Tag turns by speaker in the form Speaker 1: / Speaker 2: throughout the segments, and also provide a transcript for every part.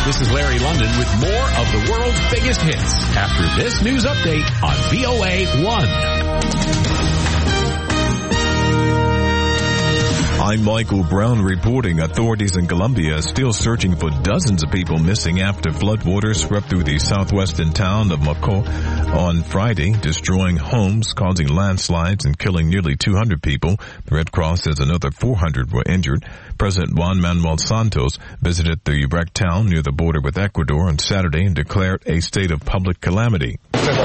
Speaker 1: This is Larry London with more of the world's biggest hits after this news update on VOA 1.
Speaker 2: I'm Michael Brown reporting authorities in Colombia are still searching for dozens of people missing after floodwaters swept through the southwestern town of Maco on Friday, destroying homes, causing landslides, and killing nearly 200 people. The Red Cross says another 400 were injured. President Juan Manuel Santos visited the wrecked town near the border with Ecuador on Saturday and declared a state of public calamity.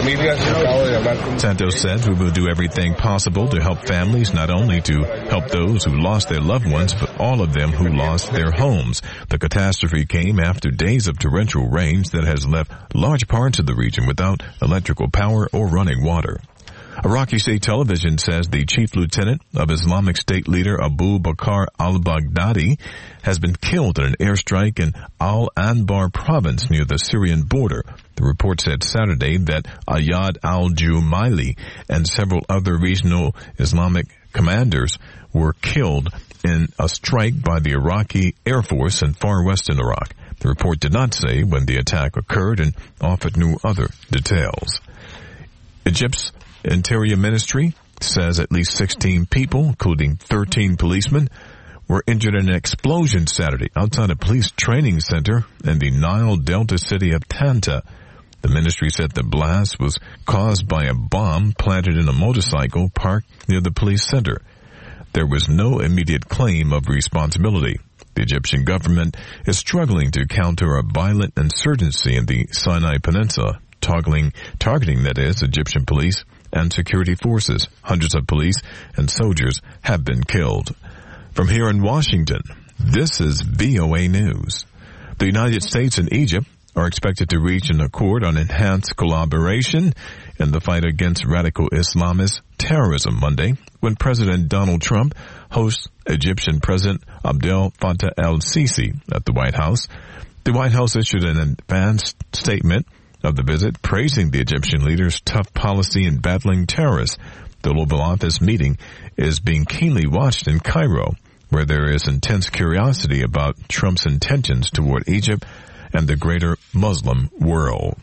Speaker 2: Santos says we will do everything possible to help families, not only to help those who lost their loved ones, but all of them who lost their homes. The catastrophe came after days of torrential rains that has left large parts of the region without electrical power or running water. Iraqi state television says the chief lieutenant of Islamic State leader Abu Bakr al-Baghdadi has been killed in an airstrike in Al-Anbar province near the Syrian border. The report said Saturday that Ayad al-Jumaili and several other regional Islamic commanders were killed in a strike by the Iraqi Air Force in far western Iraq. The report did not say when the attack occurred and offered no other details. Egypt's Interior Ministry says at least 16 people, including 13 policemen, were injured in an explosion Saturday outside a police training center in the Nile Delta city of Tanta. The ministry said the blast was caused by a bomb planted in a motorcycle parked near the police center. There was no immediate claim of responsibility. The Egyptian government is struggling to counter a violent insurgency in the Sinai Peninsula, targeting Egyptian police and security forces. Hundreds of police and soldiers have been killed. From here in Washington, this is VOA News. The United States and Egypt are expected to reach an accord on enhanced collaboration in the fight against radical Islamist terrorism Monday when President Donald Trump hosts Egyptian President Abdel Fattah el-Sisi at the White House. The White House issued an advanced statement of the visit, praising the Egyptian leader's tough policy in battling terrorists. The Oval Office meeting is being keenly watched in Cairo, where there is intense curiosity about Trump's intentions toward Egypt and the greater Muslim world.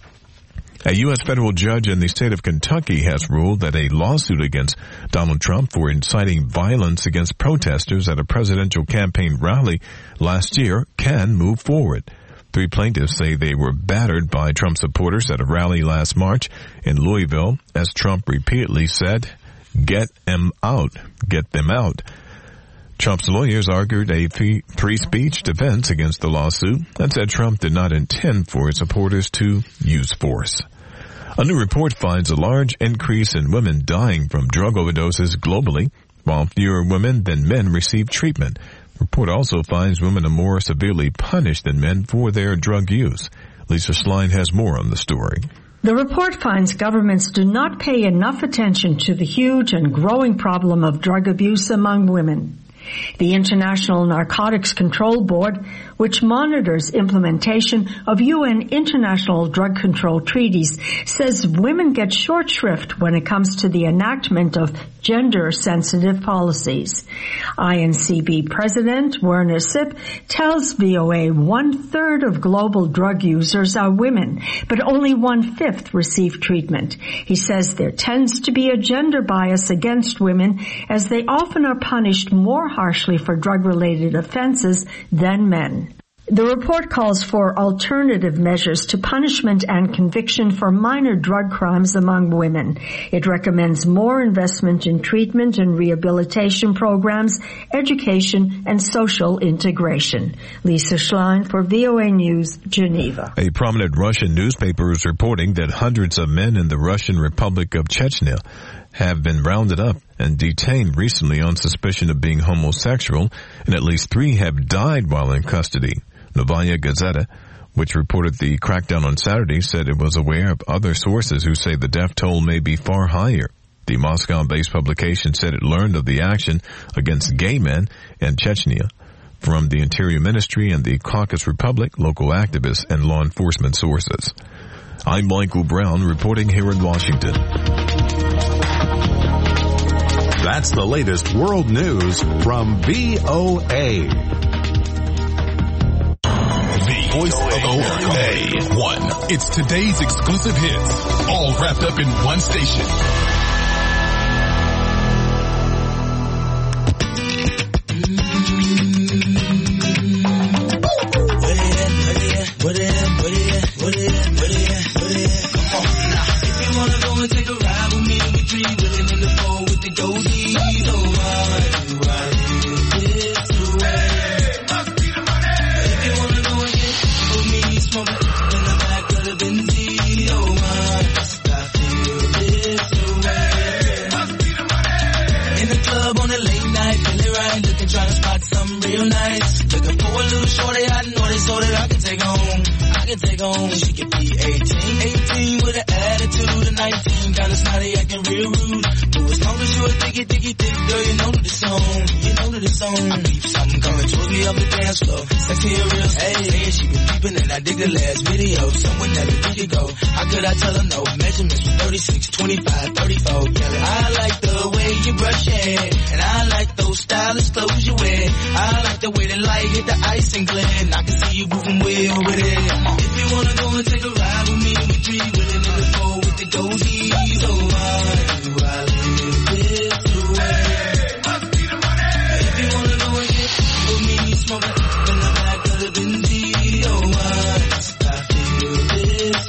Speaker 2: A U.S. federal judge in the state of Kentucky has ruled that a lawsuit against Donald Trump for inciting violence against protesters at a presidential campaign rally last year can move forward. 3 plaintiffs say they were battered by Trump supporters at a rally last March in Louisville, as Trump repeatedly said, "Get them out, get them out." Trump's lawyers argued a free speech defense against the lawsuit and said Trump did not intend for his supporters to use force. A new report finds a large increase in women dying from drug overdoses globally, while fewer women than men receive treatment. The report also finds women are more severely punished than men for their drug use. Lisa Schlein has more on the story.
Speaker 3: The report finds governments do not pay enough attention to the huge and growing problem of drug abuse among women. The International Narcotics Control Board, which monitors implementation of UN international drug control treaties, says women get short shrift when it comes to the enactment of gender-sensitive policies. INCB President Werner Sipp tells VOA 1/3 of global drug users are women, but only 1/5 receive treatment. He says there tends to be a gender bias against women, as they often are punished more harshly for drug-related offenses than men. The report calls for alternative measures to punishment and conviction for minor drug crimes among women. It recommends more investment in treatment and rehabilitation programs, education, and social integration. Lisa Schlein for VOA News, Geneva.
Speaker 2: A prominent Russian newspaper is reporting that hundreds of men in the Russian Republic of Chechnya have been rounded up and detained recently on suspicion of being homosexual, and at least 3 have died while in custody. Novaya Gazeta, which reported the crackdown on Saturday, said it was aware of other sources who say the death toll may be far higher. The Moscow-based publication said it learned of the action against gay men in Chechnya from the Interior Ministry and the Caucasus Republic, local activists, and law enforcement sources. I'm Michael Brown reporting here in Washington.
Speaker 1: That's the latest world news from VOA.
Speaker 4: voice of America. A1. It's today's exclusive hits, all wrapped up in one station.
Speaker 5: Take home, she could be 18 with an attitude of 19, kinda snotty, acting real rude. But as long as you're a thick, girl, you know that it's on. I peep something coming towards me up the dance floor. Sexy and real, hey, she been peeping and I dig the last video. Someone that we could go. How could I tell her no? Measurements was 36, 25, 34. Yelling, I like the way you brush your hair, and I like those stylish clothes you wear. I like the way the light hit the ice and glare, and I can see you moving way over there. If you wanna go and take a ride with me, we three willing in the four with the goldies. Oh, why do I live this way? Must be the money. If you wanna go and get with me, smoking in the back of the Benzie. Oh, why must I feel this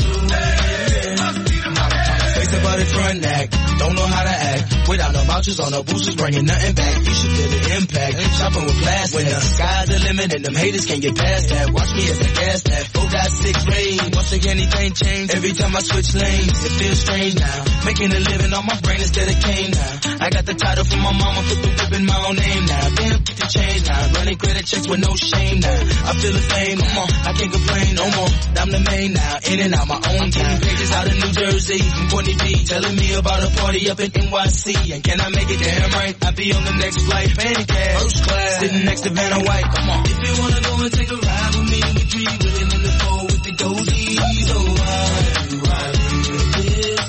Speaker 5: way? Must be the money. Face about it front act, don't know how to act. Without no vouchers on no boosters, bringing nothing back. You should feel the impact. Shopping with plastic. When the sky's the limit and them haters can't get past that. Watch me as I gas that. 4.6 rain. Once again, anything change. Every time I switch lanes, it feels strange now. Making a living on my brain instead of cane now. I got the title from my mama, put the whip in my own name now. Damn, get the change now. Running credit checks with no shame now. I feel the fame, come on, I can't complain no more. I'm the main now, in and out my own time. Pages out of New Jersey, from Courtney B, telling me about a party up in NYC. And can I make it damn right? I'll be on the next flight, paying cash, first class, sitting next to Vanna White. Come on. If you wanna go and take a ride with me, we three willing in the four with the goldies. Oh, why do I live this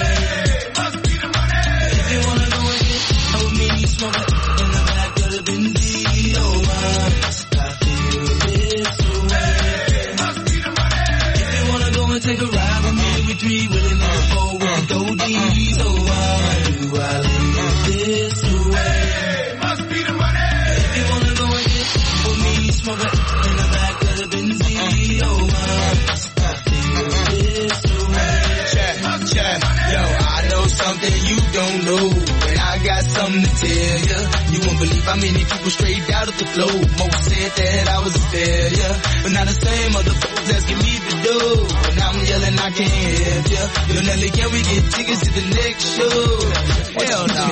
Speaker 5: way? Must be the money. If you wanna go and get with me, smoking in the back of the Benzie. Oh, why must I feel this way? Must be the money. If you wanna go and take a ride with me, we three willing in the four with the goldies. Oh, why do I live this way? Must be the money. If you wanna go and get with me, smoking in the back of the Benzie. Oh, why must I feel this way? Check. Yo, I know something you don't know, and I got something to tell ya. You won't believe how many people straight out of the flow. Most said that I was a failure, but now the same other folks asking me to do. And I'm yelling I can't help ya. Yo, Nelly, can we get tickets to the next show? Hell no.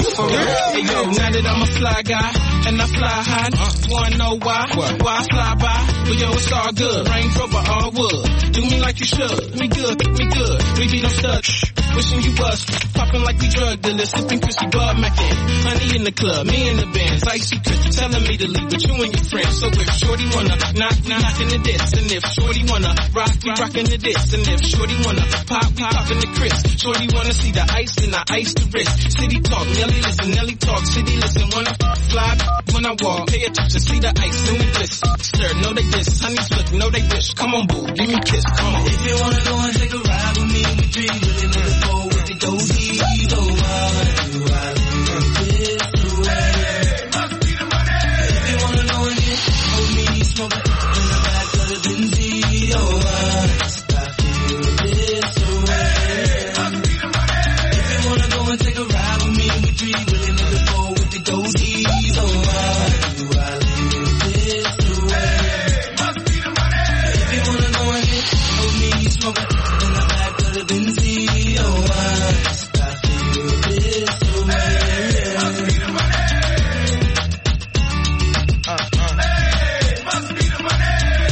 Speaker 6: Hey yo, now that I'm a fly guy and I fly high, wanna know why? Why I fly by? But yo, it's all good. Range Rover, all wood. Do me like you should. We good. We be no studs. Wishing you was popping like we drug dealers, sipping Chrissy Bud Mackin. Honey in the club, me in the bands, icy Chris telling me to leave with you and your friends. So if Shorty wanna knock in the diss, and if Shorty wanna rock, we rockin' the diss, and if Shorty wanna pop, we poppin' the Chris. Shorty wanna see the ice and I ice the wrist. City talk, Nelly talk, city listen. Wanna fly when I walk, pay attention, see the ice and we bliss. Stir, know they diss, honey split, know they wish. Come on, boo, give me a kiss, come on.
Speaker 5: If you wanna go and take a ride with me, we three really know the four with the goldies. Oh, why do I live this way? Must be the money. If you wanna go and get with me, smoking in the back of the Benzie. Oh, why must I feel this way? Must be the money. If you wanna go and take a ride with me, we three really know the four with the goldies. Oh, why do I live this way? Must be the money. If you wanna go and get with me, smoking in the back of the Benzie. Oh, why must I feel this way? Must be the money. Must be the money.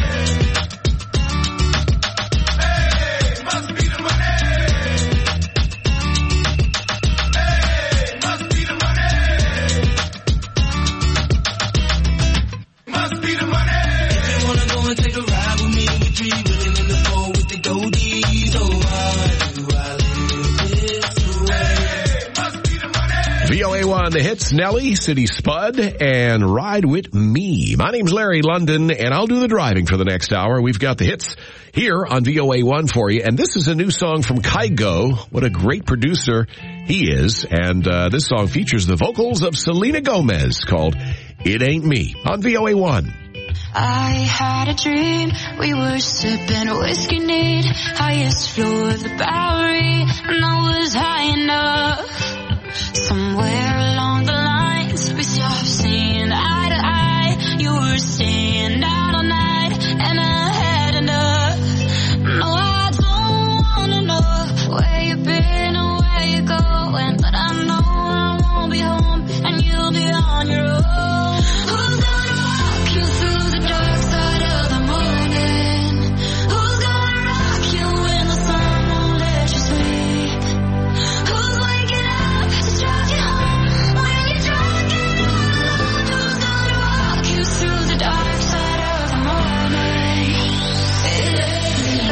Speaker 1: on the hits, Nelly, City Spud, and Ride With Me. My name's Larry London, and I'll do the driving for the next hour. We've got the hits here on VOA1 for you, and this is a new song from Kygo. What a great producer he is, and this song features the vocals of Selena Gomez called It Ain't Me on VOA1.
Speaker 7: I had a dream, we were sipping whiskey neat, highest floor of the Bowery, and I was high enough. Somewhere along the lines, we stopped seeing eye to eye. You were staying out all night, and I had enough. No, I don't wanna know where you've been or where you're going, but I know I won't be home, and you'll be on your own. Who's gonna walk you through the dark side of the morning? Who's gonna rock you when the sun won't let you sleep? Who's waking up to drive you home when you're drunk and all alone? Who's gonna walk you through the dark side of the morning? It ain't me.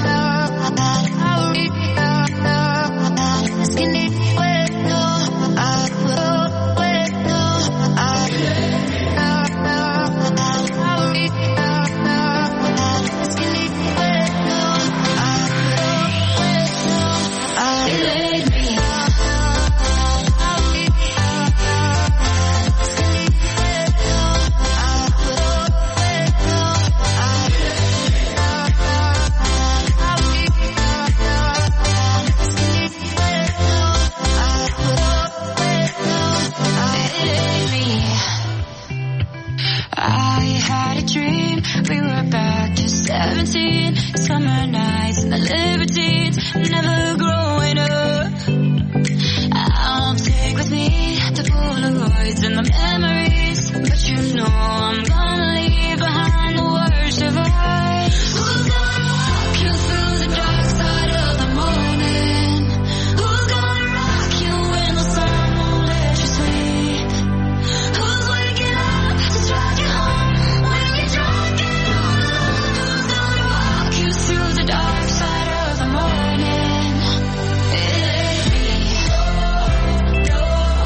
Speaker 7: I had a dream, we were back to 17, summer nights and the libertines, never growing up. I'll take with me the Polaroids and the memories, but you know I'm gonna leave behind the worst of us. Who's gonna walk you through the dark side of the morning? Who's gonna rock you when the sun won't let you sleep? Who's waking up to drive you home when you're drunk and all alone? Who's gonna walk you through the dark side of the morning? It ain't me. No,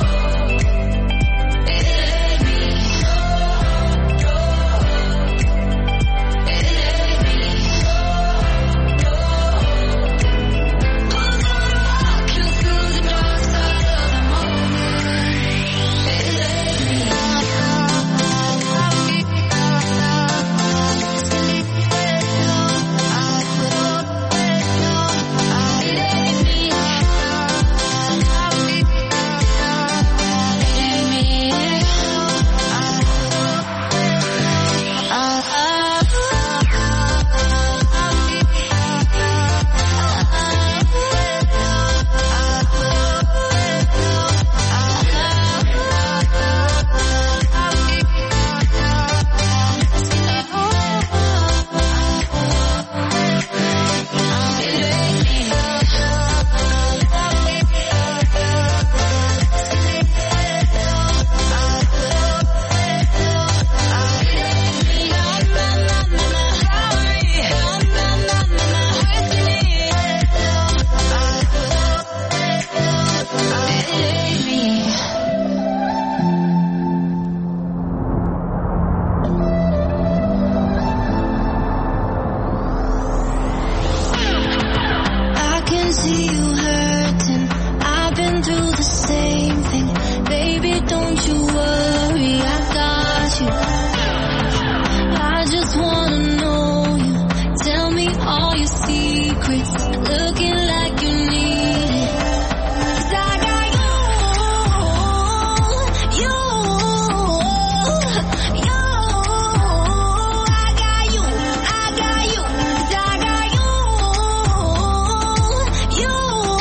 Speaker 7: it ain't me. No, it ain't me. No, who's gonna walk you through the dark side of the morning? It ain't me. I can see you hurting. I've been through the same thing. Baby, don't you worry, I got you. I just wanna know you. Tell me all your secrets. Looking like you need it. 'Cause I got you. I got you. 'Cause I got you.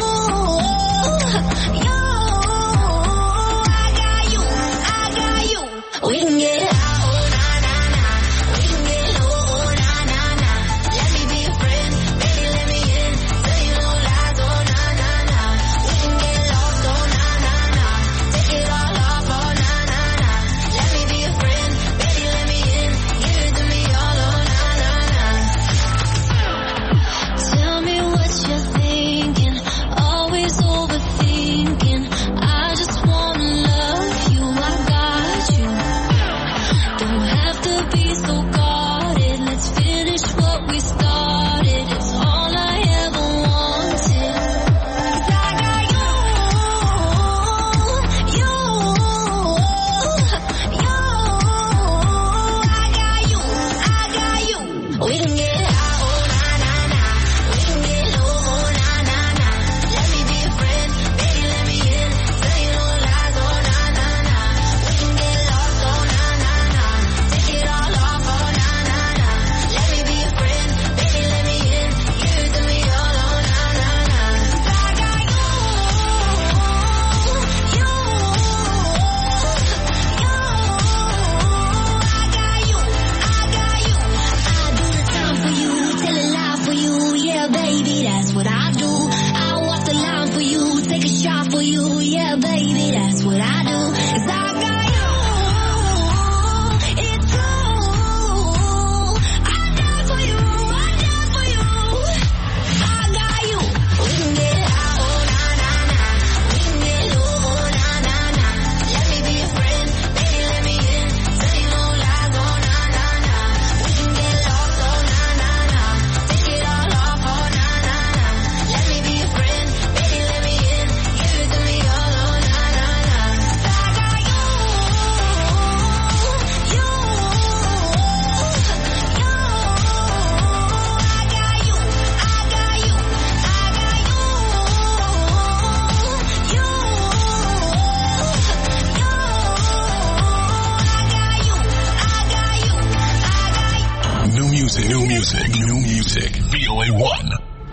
Speaker 4: New music. VOA 1.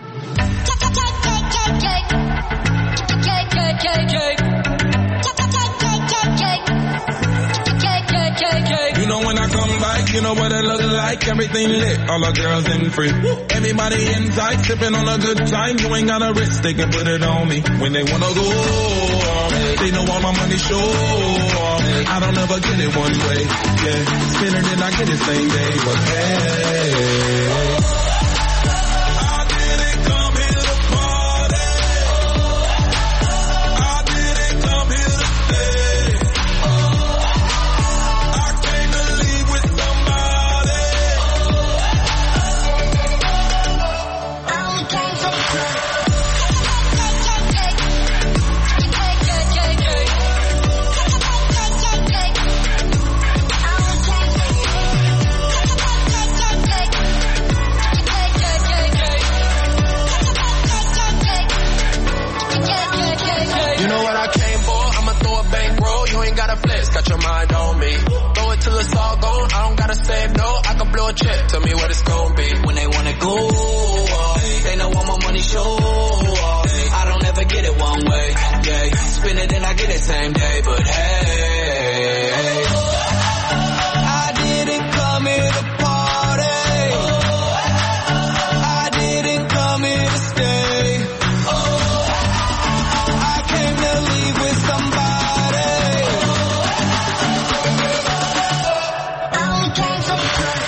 Speaker 6: You know when I come back, you know what it look like. Everything lit, all the girls in free. Everybody inside, sipping on a good time. You ain't got a wrist, they can put it on me. When they wanna go, they know all my money show. I don't ever get it one way, yeah. Spin it and I get it same day, but hey. Check, tell me what it's gonna be. When they wanna go, they know all my money show. I don't ever get it one way, yeah. Spin it and I get it same day, but hey, I didn't come here to party. I didn't come here to stay. I came to leave with somebody. I came from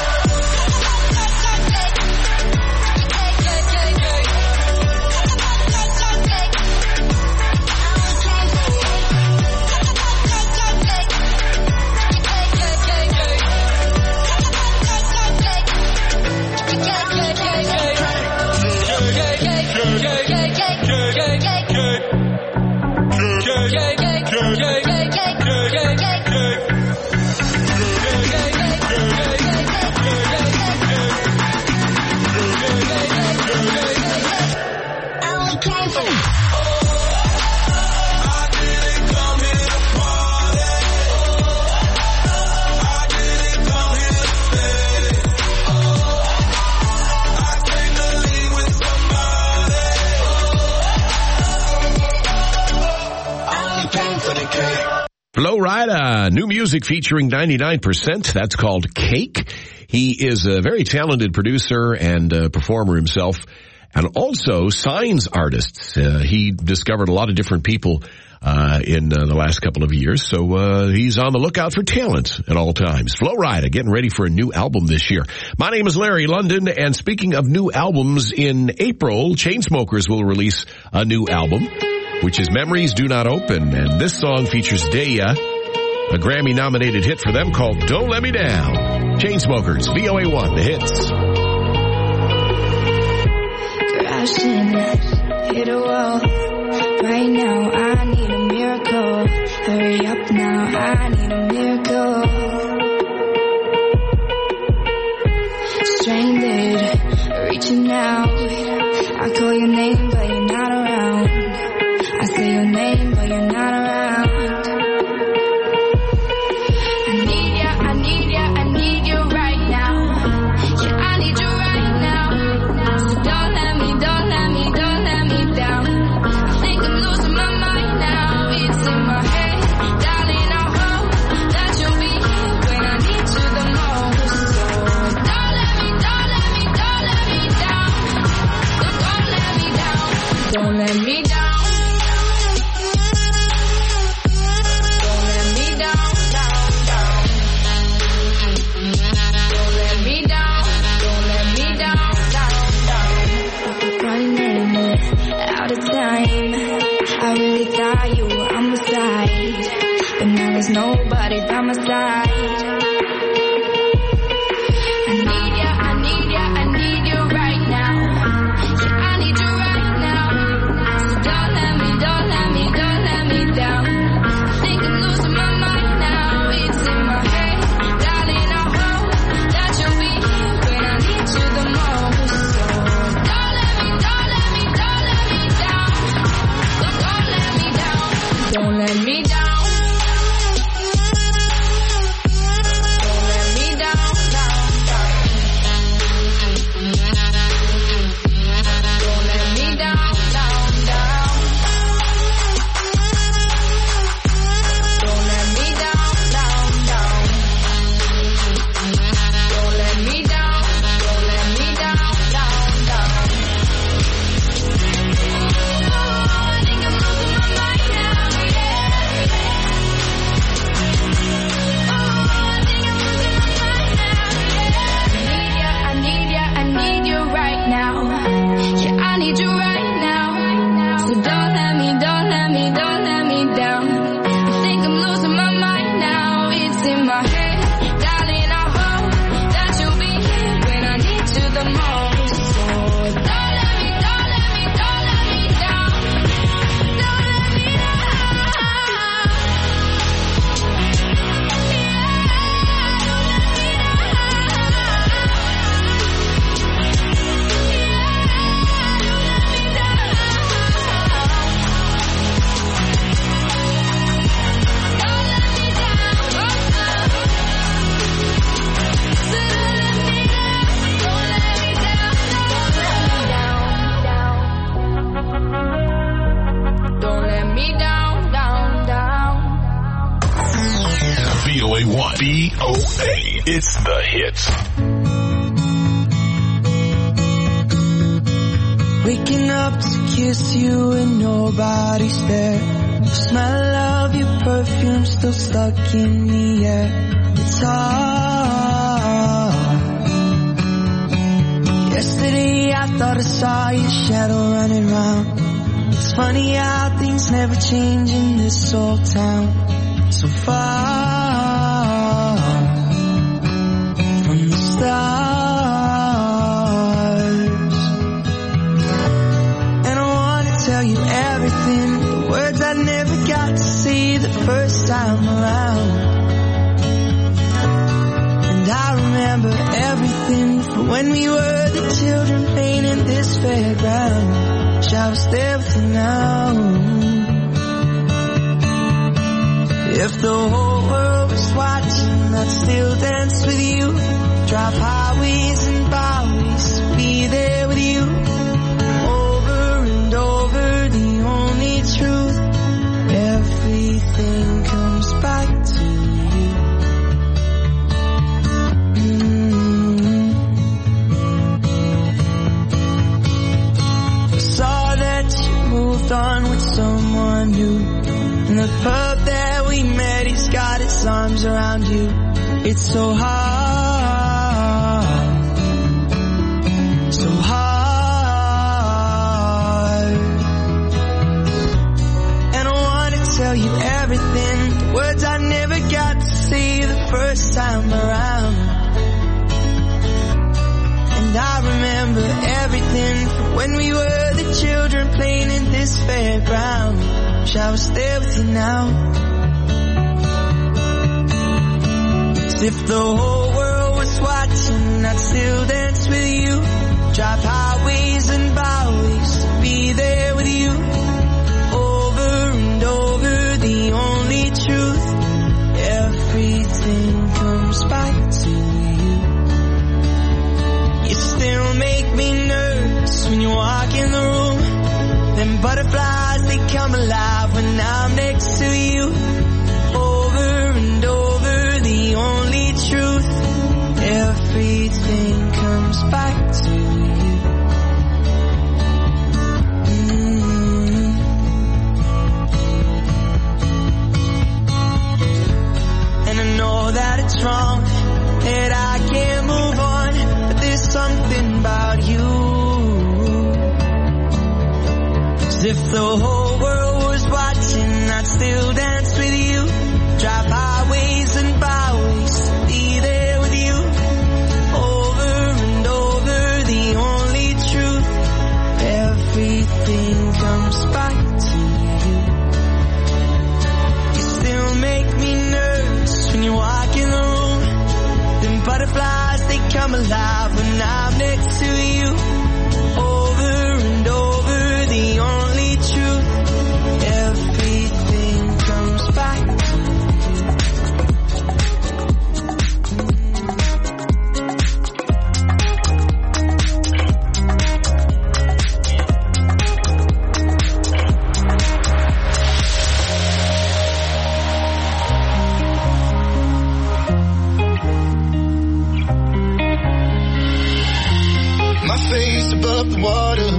Speaker 1: Flo Rida, new music featuring 99%. That's called Cake. He is a very talented producer and performer himself, and also signs artists. He discovered a lot of different people in the last couple of years, so he's on the lookout for talent at all times. Flo Rida getting ready for a new album this year. My name is Larry London, and speaking of new albums, in April, Chainsmokers will release a new album, which is Memories Do Not Open, and this song features Daya, a Grammy-nominated hit for them called Don't Let Me Down. Chainsmokers, VOA 1, the hits.
Speaker 8: Crashing, hit a wall. Right now, I need a miracle. Hurry up now, I need a miracle. Stranded, reaching out. I call your name, but you're not around. I say your name, but you're not around. I need you right now. Yeah, I need you right now. So don't let me down. I think I'm losing my mind now. It's in my head, darling. I hope that you'll be here when I need you the most. So don't let me down. Don't let me down. I really thought you were on my side, but now there's nobody by my side. I need you right now. Yeah, I need you right now. So don't let me down. I think I'm losing my mind now. It's in my head, darling. I hope that you'll be here when I need you the most. So don't let me down. Don't let me down.
Speaker 4: VOA. It's the hits.
Speaker 9: Waking up to kiss you and nobody's there. The smell of your perfume still stuck in the air. It's hard. Yesterday I thought I saw your shadow running round. It's funny how things never change in this old town. So far from the stars. And I want to tell you everything, the words I never got to say the first time around. And I remember everything from when we were the children playing in this fairground. Wish I was there with you now. If the whole world was watching, I'd still dance with you. Drive highways and byways to be there with you. Over and over, the only truth. Everything comes back to you. Saw that you moved on with someone new. In the pub that we met, he's got his arms around you. It's so hard, so hard. And I want to tell you everything, the words I never got to say the first time around. And I remember everything from when we were the children playing in this fairground. Wish I was there with you now. As if the whole world was watching, I'd still dance with you. Drive highways and byways to be there with you. Over and over, the only truth. Everything comes back to you. You still make me nervous when you walk in the room. Them butterflies, they come alive when I'm next to you. Over and over, the only truth. Everything comes back to you. And I know that it's wrong, that I can't move on, but there's something about you. As if the whole world was watching, I'd still dance with you. Drive highways and byways to be there with you. Over and over, the only truth. Everything comes back to you. You still make me nervous when you walk in the room. Them butterflies, they come alive when I'm next to you. Over and over, the only truth. Everything comes back to you.
Speaker 10: My face above the water.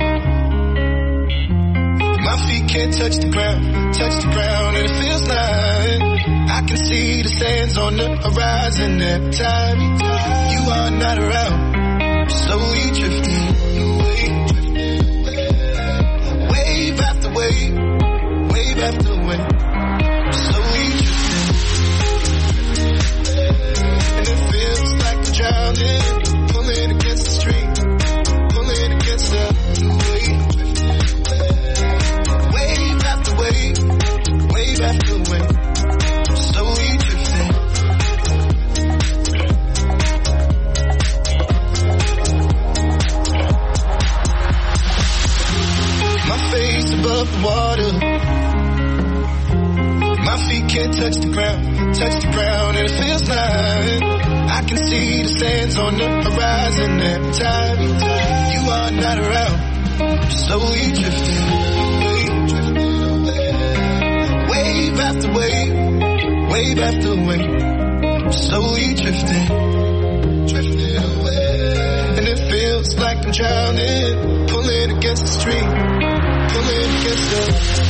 Speaker 10: My feet can't touch the ground, and it feels like I can see the sands on the horizon every time you are not around. I'm slowly drifting away, wave after wave, wave after wave. I'm slowly drifting, and it feels like I'm drowning, pulling against the stream, pulling against the wave. Wave after wave, wave after wave, slowly drifting. My face above the water. My feet can't touch the ground, and it feels like I can see the sands on the horizon every time you are not around. Slowly drifting away, wave after wave, wave after wave, slowly drifting away. And it feels like I'm drowning, pulling against the stream, pulling against the...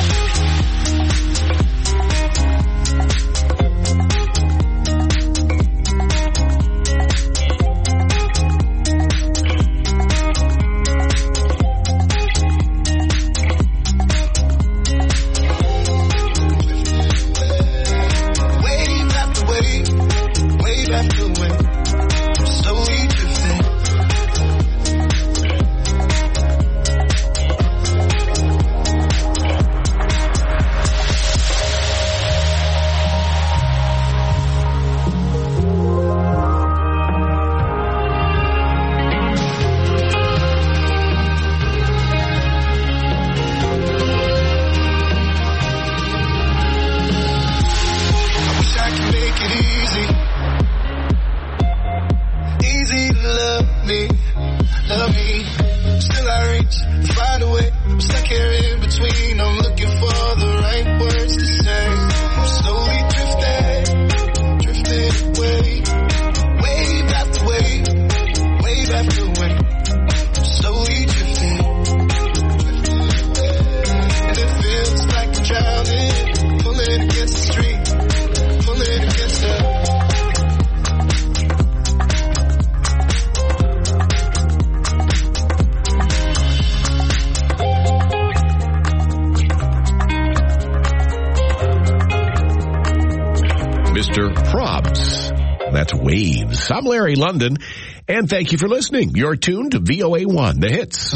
Speaker 10: I'm Larry London, and thank you for listening. You're tuned to VOA1, The Hits.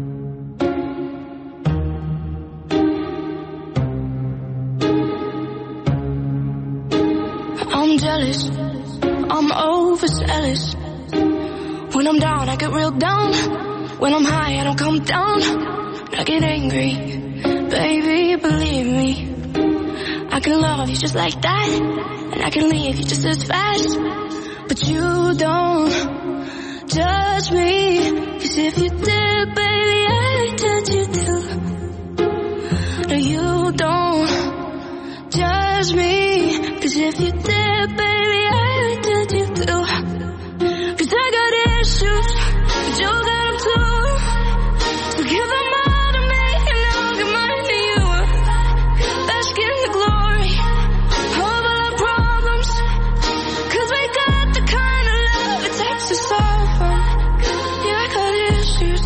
Speaker 7: I'm jealous, I'm overzealous. When I'm down, I get real down. When I'm high, I don't come down. I get angry, baby, believe me. I can love you just like that, and I can leave you just as fast. But you don't judge me, 'cause if you did, baby, I'd judge you too. No, you don't judge me, 'cause if you did, baby, I'd judge you too. 'Cause I got issues, but you got them too. So give them all to me, and I'll give mine to you. Bask in the glory of all our problems, 'cause we got to solve them. Yeah, I got issues,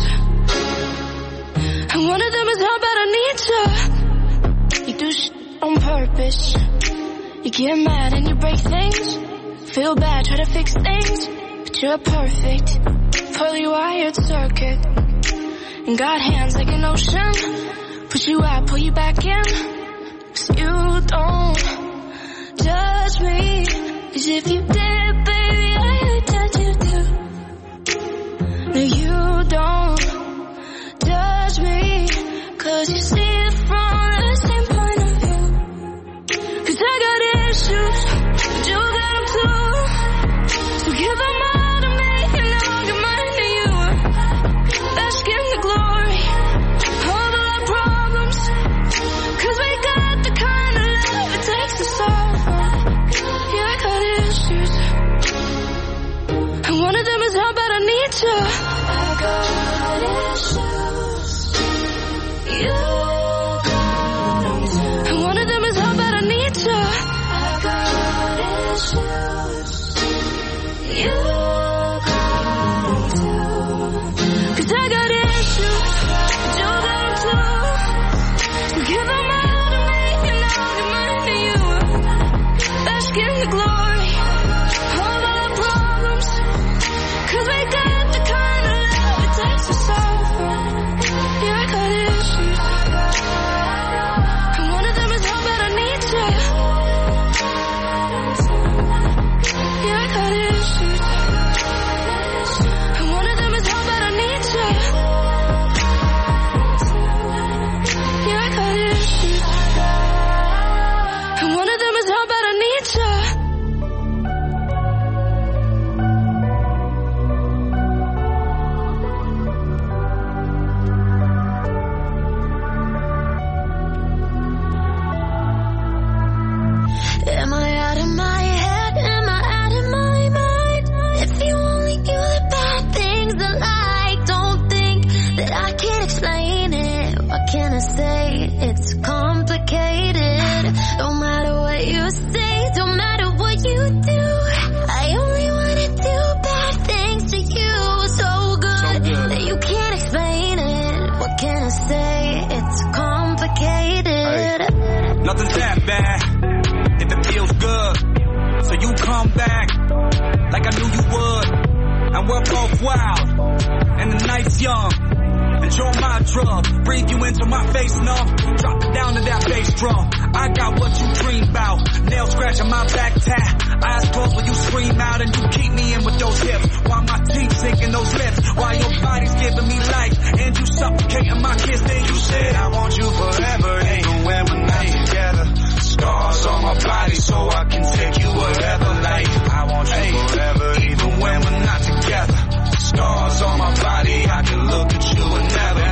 Speaker 7: and one of them is how bad I need you. You do shit on purpose. You get mad and you break things. Feel bad, try to fix things, but you're perfect, fully wired circuit. And got hands like an ocean. Push you out, pull you back in. 'Cause you don't judge me, 'cause if you did, baby, I'd judge you too. No, you don't judge me, 'cause you see it from the same point of view. 'Cause I got issues, but you got them too. So give them all to me, and I'll give mine to you. Bask in the glory of all our problems, 'cause we got the kind of love it takes to solve them. Yeah, I got issues, and one of them is how bad I need you. I got issues. You
Speaker 11: nothing's that bad if it feels good. So you come back like I knew you would. And we're both wild, and the night's young. And you're my drug, breathe you into my face, numb. Drop it down to that bass drum. I got what you dream about. Nail scratching my back tap. Eyes closed when you scream out, and you keep me in with those hips. While my teeth sink in those lips. While your body's giving me life, and you suffocating my kiss. Then you said I want you forever, even when we're not together. Scars on my body so I can take you wherever. Like I want you forever, even when we're not together. Scars on my body, I can look at you and never.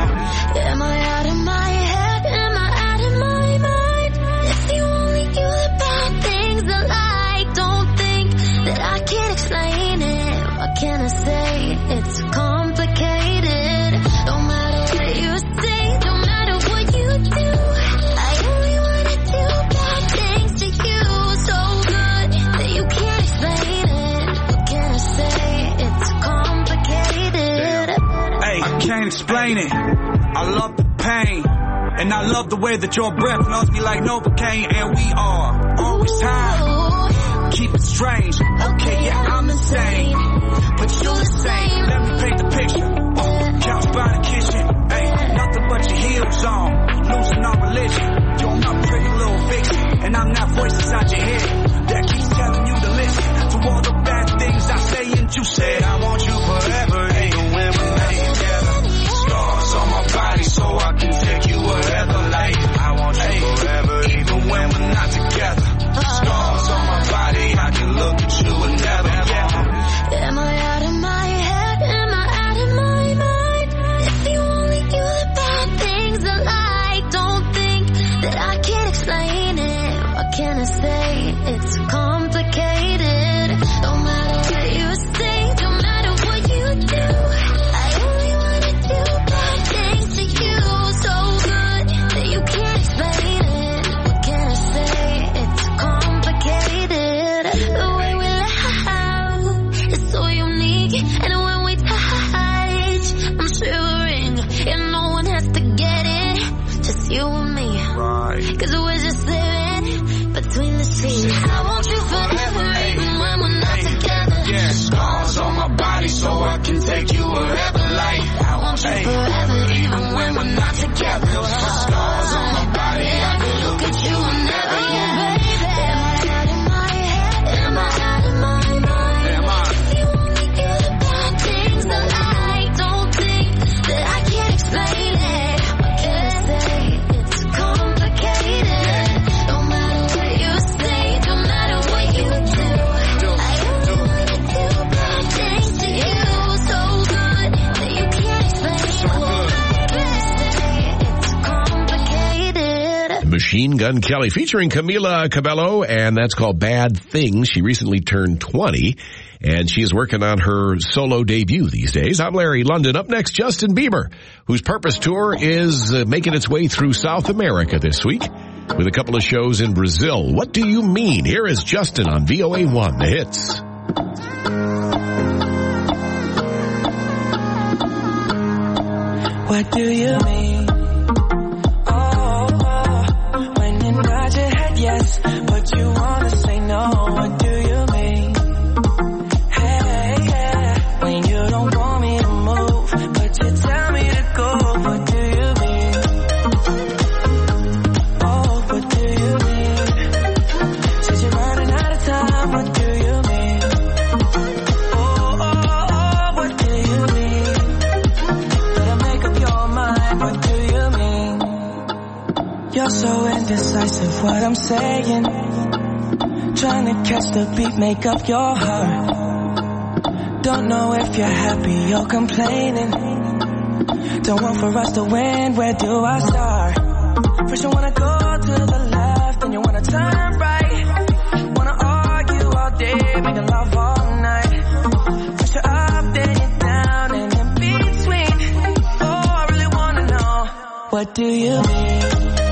Speaker 7: Am I out of my head? Am I out of my mind? If you only knew the bad things I like, don't think that I can't explain it. What can I say? It's complicated. No matter what you say, no matter what you do, I only wanna do bad things to you. So good that you can't explain it. What can I say? It's complicated.
Speaker 11: Hey, I can't explain it. I love the pain, and I love the way that your breath loves me like Novocaine. And we are always high. Keep it strange. Okay, yeah, I'm insane, but you're the same. Let me paint the picture. Couch by the kitchen. Hey, nothing but your heels on. Losing our religion. You're my pretty little vixen, and I'm that voice inside your head that keeps telling you to listen to all the bad things I say. And you said I want you forever, even when we're not together. Scars on my body so I can take you wherever. Like I want you forever, even when we're not together. Scars on my body, I can look at you and never.
Speaker 7: Am I out of my head? Am I out of my mind? If you only knew the bad things I like, don't think that I can't explain it. What can I say? It's complicated. No matter what you say, no matter what you do, I only wanna do bad things to you. So good that you can't explain it. What can I say? It's complicated. The way we laugh is so unique, and when we touch, I'm shivering, and no one has to get it, just you and me. Cause we're just living between the sheets. I want you forever, even when we're not together.
Speaker 11: Yeah, scars on my body so I can take you wherever. Like
Speaker 7: I want you forever, even when we're not together.
Speaker 11: Scars on my body, I can look at you and never.
Speaker 7: Am I out of my head? Am I out of my mind?
Speaker 11: Am I?
Speaker 7: If you only knew the bad things I like, don't think that I can't explain it. What can I say? It's complicated. No matter what you say, no matter what you do, I only wanna do bad things to you. So good that you can't explain. What can I say? It's complicated.
Speaker 1: Machine Gun Kelly featuring Camila Cabello, and that's called Bad Things. She recently turned 20, and she is working on her solo debut these days. I'm Larry London. Up next, Justin Bieber, whose Purpose Tour is making its way through South America this week with a couple of shows in Brazil. What do you mean? Here is Justin on VOA1, The Hits.
Speaker 9: What do you mean? When you nod your head yes, but you wanna say no. What do you mean? Hey, yeah. When you don't want me to move, but you tell me to go. What do you mean? Oh, what do you mean? Since you're running out of time, what do you mean? Oh, what do you mean? Better make up your mind. What do you mean? You're so indecisive, what I'm saying. Trying to catch the beat, make up your heart. Don't know if you're happy or complaining. Don't want for us to win, where do I start? First you wanna go to the left, then you wanna turn right. Wanna argue all day, making love all night. First you're up, then you're down, and in between. Oh, I really wanna know, what do you mean?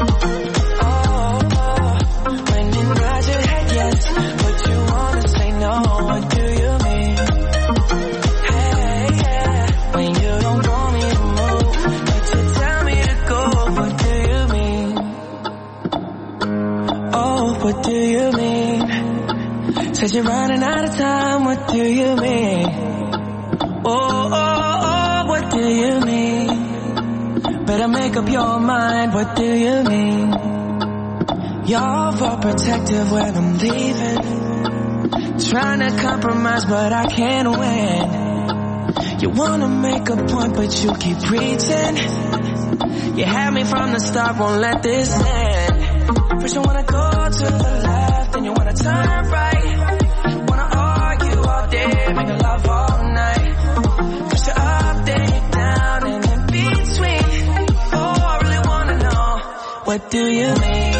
Speaker 9: When you nod your head yes, but you wanna say no. What do you mean? Hey, yeah. When you don't want me to move, but you tell me to go. What do you mean? Says you're running out of time, what do you mean? Oh, what do you mean? Better make up your mind, what do you mean? You're overprotective when I'm leaving, trying to compromise but I can't win. You wanna make a point but you keep preaching. You had me from the start, won't let this end. First you wanna go to the left, then you wanna turn right. Wanna argue all day, make love all night. First you're up, then you're down, and in between. Oh, I really wanna know, what do you mean?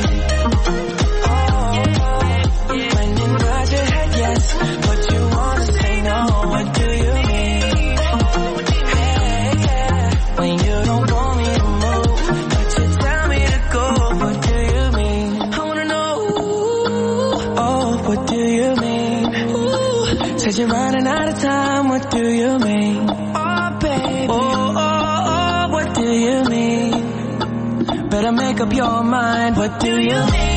Speaker 9: When you nod your head yes, but you wanna say no, what do you mean? Hey, when you don't want me to move, but you tell me to go, what do you mean? I wanna know, oh, what do you mean? Said you're running out of time, what do you mean? Oh, baby, oh, what do you mean? Better make up your mind, what do you mean?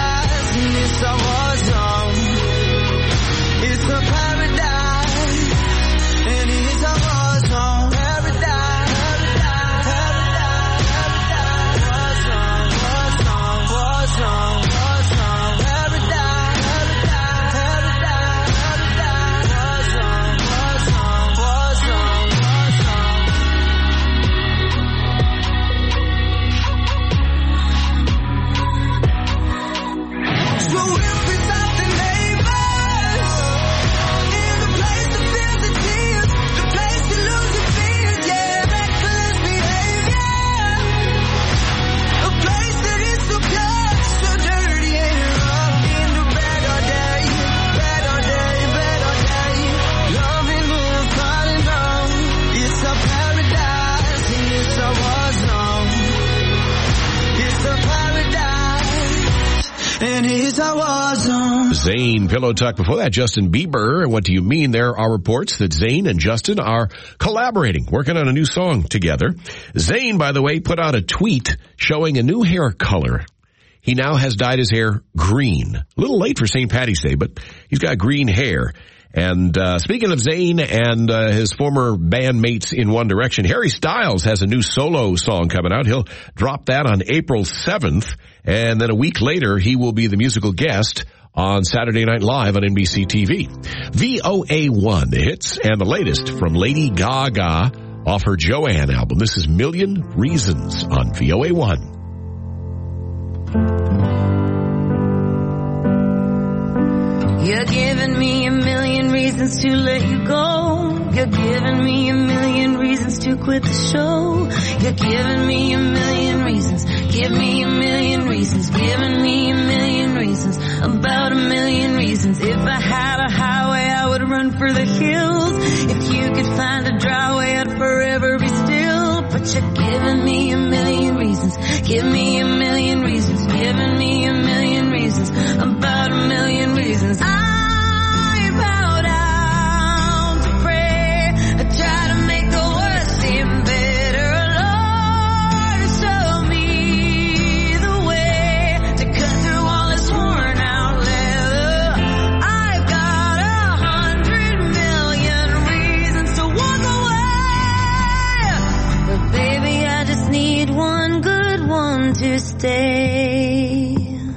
Speaker 9: It's a paradise. since I was on.
Speaker 1: Zayn, Pillow Talk. Before that, Justin Bieber. What do you mean? There are reports that Zayn and Justin are collaborating, working on a new song together. Zayn, by the way, put out a tweet showing a new hair color. He now has dyed his hair green. A little late for St. Paddy's Day, but he's got green hair. And speaking of Zayn and his former bandmates in One Direction, Harry Styles has a new solo song coming out. He'll drop that on April 7th. And then a week later, he will be the musical guest on Saturday Night Live on NBC TV. VOA1, the hits and the latest from Lady Gaga off her Joanne album. This is Million Reasons on VOA1.
Speaker 12: You're giving me a million reasons to let you go. You're giving me a million reasons to quit the show. You're giving me a million reasons. Give me a million reasons. Giving me a million reasons. About a million reasons. If I had a highway, I would run for the hills. If you could find a dry way, I'd forever be still. But you're giving me a million reasons. Give me a million reasons. Giving me a million reasons. About a million reasons. I bow down to pray. I try to make the worst seem better. Lord, show me the way to cut through all this worn out leather. I've got 100 million reasons to walk away. But baby, I just need one good one to stay.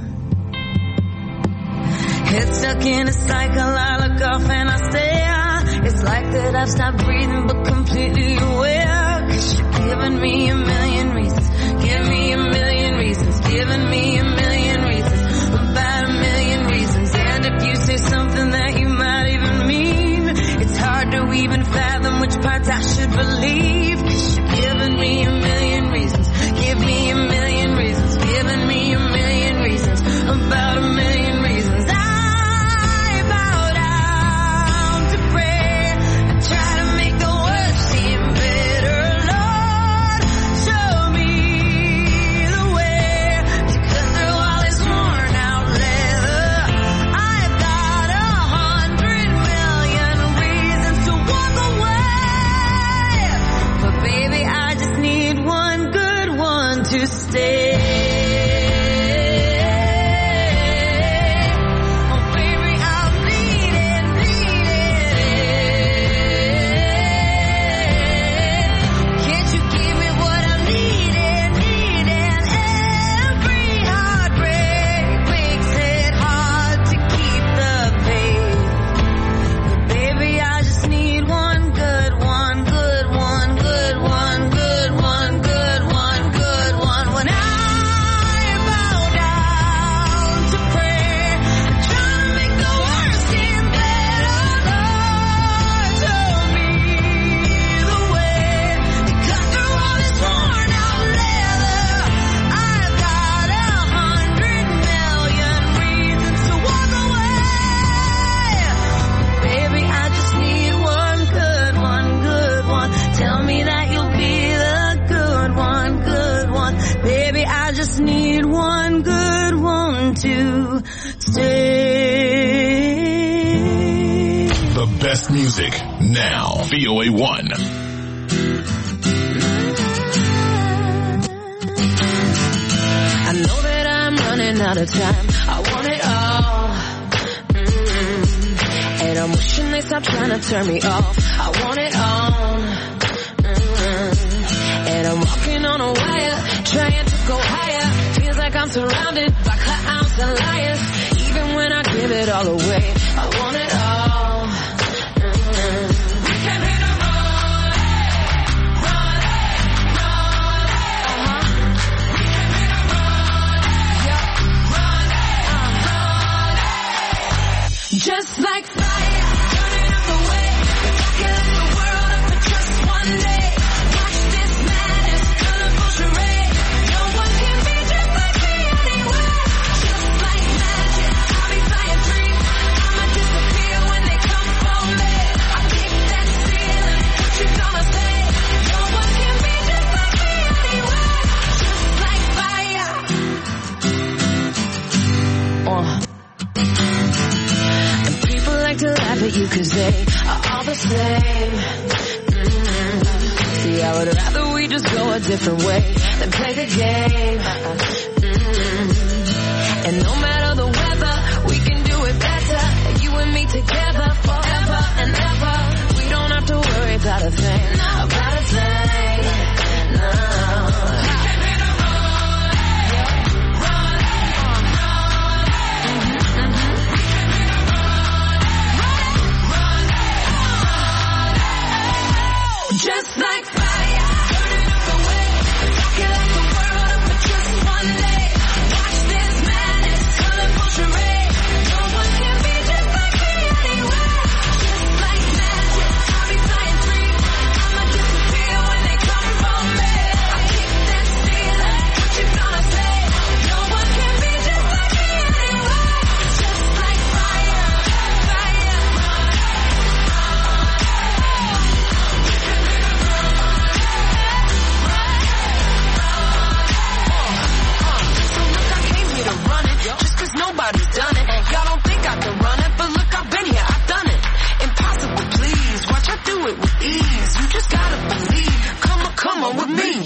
Speaker 12: Head stuck in a cycle, I look off and I stare. It's like that I've stopped breathing but completely aware. 'Cause you're giving me a million reasons. Give me a million reasons. Giving me a million reasons. About a million reasons. And if you say something that you might even mean, it's hard to even fathom which parts I should believe. 'Cause you're giving me a million reasons. Give me a million reasons. Giving me a million reasons. About a million reasons. To stay. Oh baby, I'm bleeding. Can't you give me what I'm needing? Every heartbreak makes it hard to keep the faith. But baby, I just need one good one. When I bow down to pray, trying to make the worst seem better. Lord, show me the way to cut through all this worn out leather. I've got 100 million reasons to walk away. Baby, I just need one good one. Tell me that you'll be the good one. Baby, I just need one good one to stay.
Speaker 4: The best music now. VOA1.
Speaker 12: I know that I'm running out of time. I want it all. And I'm wishing they stop trying to turn me off. I want it all. And I'm walking on a wire, trying to go higher. Feels like I'm surrounded by clowns and liars. Even when I give it all away, I want it all. We can hit 'em all. We can hit 'em all. Just like fire, turning up the way. If I could light the world up for just one day. Watch this madness, colorful charade. No one can be just like me anyway. Just like magic, I'll be flying free. I'ma disappear. blame. See, I would rather we just go a different way than play the game. And no matter the weather, we can do it better. You and me together forever and ever. We don't have to worry about a thing, about a thing. No. Just like fire, burning up the way, rocking like the world up for just one day. Watch this madness, colorful charade. No one can be just like me anyway. Just like magic, I'll be flying free. I'ma disappear when they come for me. I kick that ceiling, what you gonna say? No one can be just like me anyway. Just like fire, fire. Just cause nobody's done it. Y'all don't think I can run it, but look, I've been here, I've done it. Impossible, please. Watch I do it with ease. You just gotta believe. Come on with me.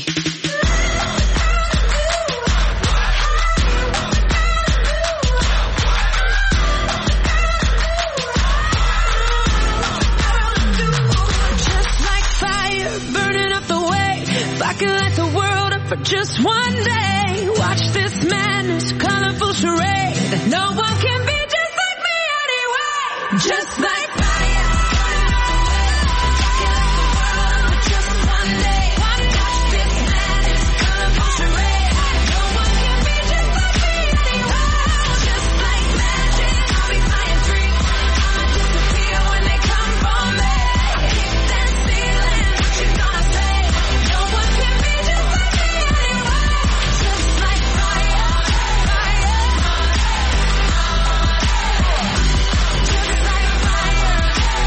Speaker 12: Just like fire, burning up the way. If I can light the world up for just one day. Watch this madness, colorful charade. No one can be just like me anyway. Just like fire. Just one day. Watch this madness, colorful charade. No one can be just like me anyway. Just like magic, I'll be flying free. I'ma disappear when they come for me. Kick that ceiling, what you gonna say? No one can be just like me anyway. Just like fire, fire. Just like fire.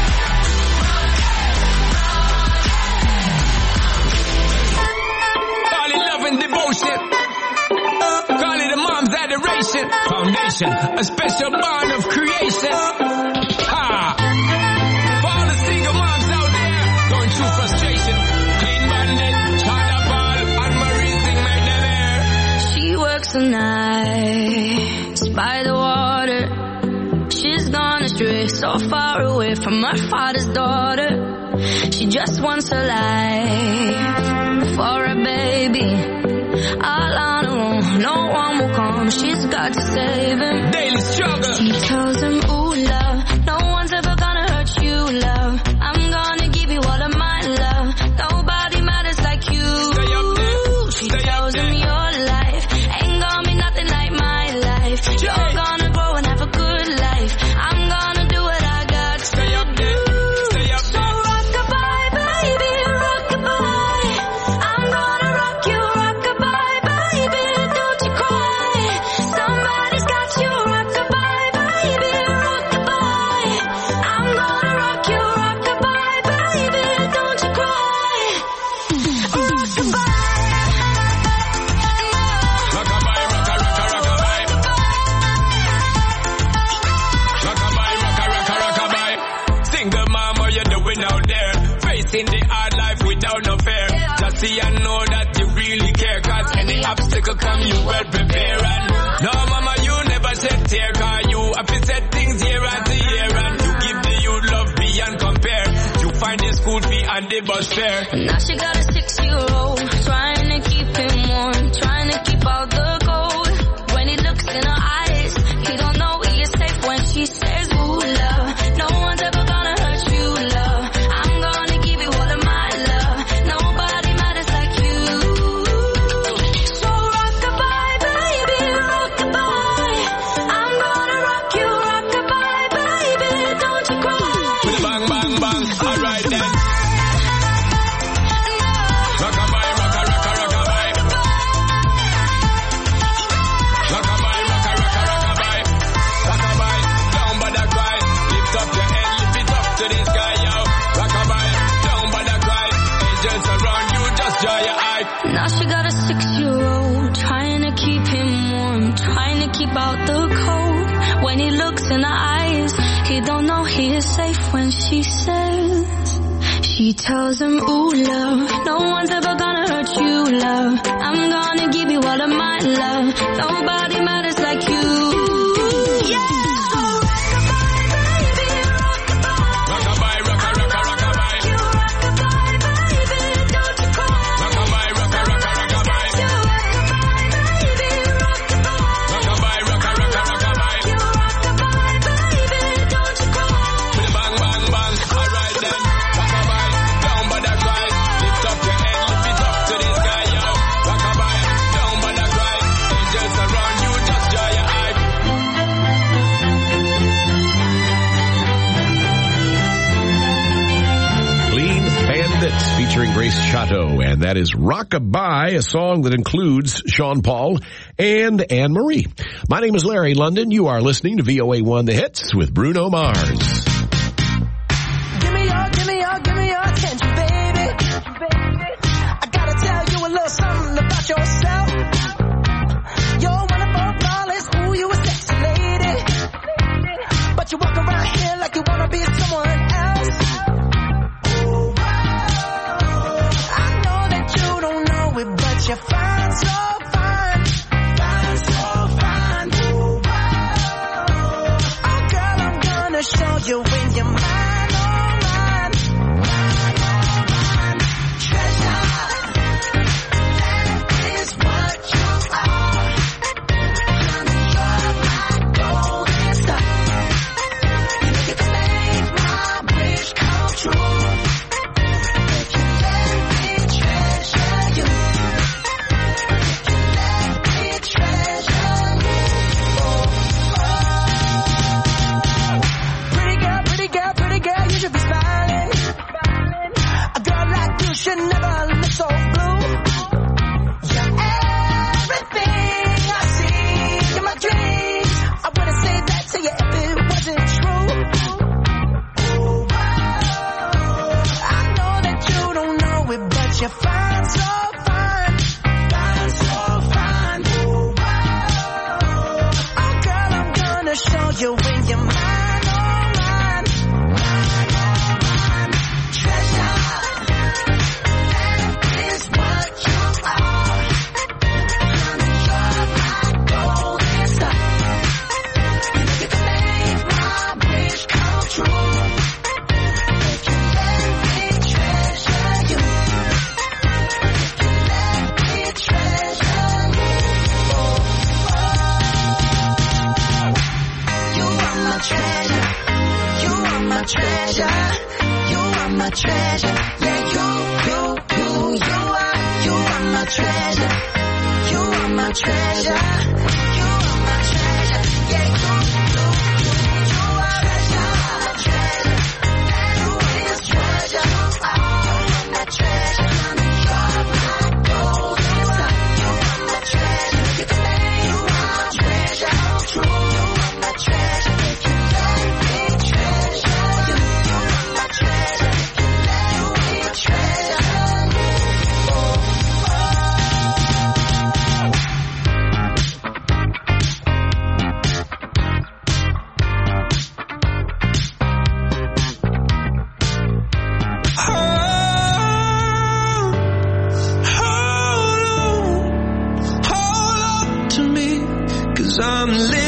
Speaker 11: Call it love and devotion. Call it a mom's adoration. Foundation, a special bond of creation. Ha! For all the single moms out there going through frustration. Clean Bandit, China Ball, and Marie Sing made them air.
Speaker 12: She works the nights by the water. She's gone astray, so far away from her father's daughter. She just wants a life for a baby. All on her own, no one will come. She's got to save him.
Speaker 11: Daily struggle.
Speaker 12: She tells him, ooh, love, no one's ever gonna hurt you, love. I'm gonna give you all of my love. Nobody matters like you.
Speaker 11: Stay up there.
Speaker 12: She
Speaker 11: Stay
Speaker 12: tells
Speaker 11: up
Speaker 12: him
Speaker 11: there.
Speaker 12: your life ain't gonna be nothing like my life. You're gonna grow and have a good life. I'm gonna do what I got to
Speaker 11: Stay up there. Stay up
Speaker 12: So
Speaker 11: there.
Speaker 12: rock-a-bye, baby, rock-a-bye. I'm gonna rock you, rock-a-bye, baby, don't you cry. Somebody's got you, rock-a-bye, baby, rock-a-bye. I'm gonna rock you, rock-a-bye, baby, don't you cry. Rock-a-bye.
Speaker 11: Rockabye, rocka, rocka, rockabye. Rockabye, rocka, rocka, rockabye. Single mom, what you doing out there? Facing the hard life without no fear. Just see and know that you really care. Cause any obstacle come, you well prepare. And no, mama, you never shed tear. Cause you have to set things year after year. And you give the youth love beyond compare. You find the school fee and the bus fare.
Speaker 12: Now she got a 6-year-old, trying to keep him warm, trying to keep out the cold. When he looks in her eyes, he don't know he is safe when she says, ooh, love, no one's ever gonna hurt you, love. I'm gonna give you all of my love. Nobody matters like you. So rock-a-bye, baby, rock-a-bye. I'm gonna rock you, rock-a-bye, baby, don't you cry.
Speaker 11: Bang, bang, bang. Alright then. Rockabye, rocka, rocka, rockabye. Rockabye, rocka, rocka, rockabye. Rockabye, down by the cry. Lift up your head, lift it up to the sky, yo. Rockabye, down by the cry. Angels around you, just dry your eye.
Speaker 12: Now she got a 6-year-old, trying to keep him warm, trying to keep out the cold. When he looks in her eyes, he don't know he is safe when she says
Speaker 7: She tells him, ooh, love, no one's ever gonna hurt you, love. I'm gonna give you all of my love. Nobody matters like you.
Speaker 1: Featuring Grace Chateau, and that is Rockabye, a song that includes Sean Paul and Anne Marie. My name is Larry London. You are listening to VOA1 The Hits with Bruno Mars.
Speaker 9: Give me your attention, baby. I gotta tell you a little something about yourself. You're wonderful, flawless, ooh, you a sexy lady. But you walk around here like you wanna be someone else. But you're fine, so fine, so fine. Ooh, oh, girl, I'm gonna show you when you're mine, oh mine, treasure. That is what you are. Honey, you're my golden star. You can make my wish come true. If you let me treasure you. Should never look so blue. You're everything I see in my dreams. I wouldn't say that to you if it wasn't true. Ooh, I know that you don't know it, but you're fine, so fine, so fine. Ooh, oh girl, I'm gonna show you when you're mine, oh mine, treasure. Treasure, you are my treasure. Yeah, you are my treasure. You are my treasure. You are my treasure. Yeah, you are treasure. You is treasure. You are my treasure. You're my golden star. You are my treasure. You can make my treasure true. You are my treasure. If you let me treasure. I'm